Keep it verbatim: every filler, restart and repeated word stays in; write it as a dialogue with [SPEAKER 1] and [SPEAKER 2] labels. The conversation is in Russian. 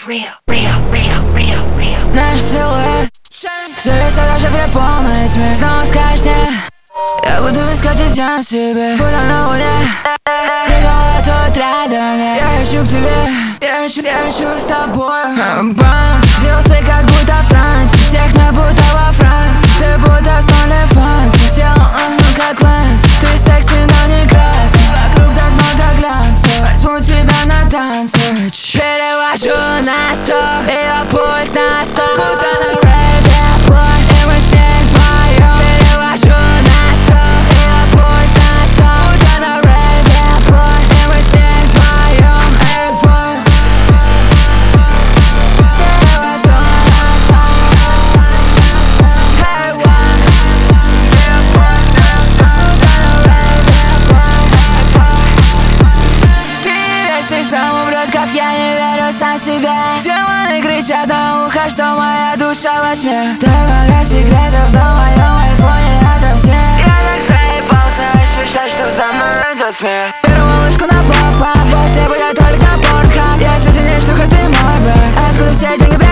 [SPEAKER 1] real, real, real, real, real.
[SPEAKER 2] Наш силуэт Связь даже при полной тьме. Снова скажешь мне, я буду искать изъян в себе, будто на луне. Легала тут рядом мне. Я ищу к тебе, я ищу, я ищу с тобой. Баунс, вилсы как будто в трансе. Техно будто во Франции. Ты будто с OnlyFans. Сделал он как лэнс. Ты секси, но не красный. Вокруг так много глянца. Возьму тебя на танцы. Перевожу на сто. Ее пульс на сто. Будто на рейве плой. И мы с ней вдвоем. Перевожу на сто. Ее пульс на сто. Будто на рейве плой. И мы с ней вдвоем. Эй, вой. Перевожу на сто. Эй, вой. Ее пульс на сто. Будто на рейве плой. Ты весь сам умрет, как я не верю сам себе. Демоны кричат на ухо, что моя душа во тьме. Так много секретов на моем айфоне ото всех. Я так заебался ощущать, что за мной идет смерть. Беру малышку на попа, после будет только порнхаб. Если ты не шлюха, ты мой брат. Откуда все деньги?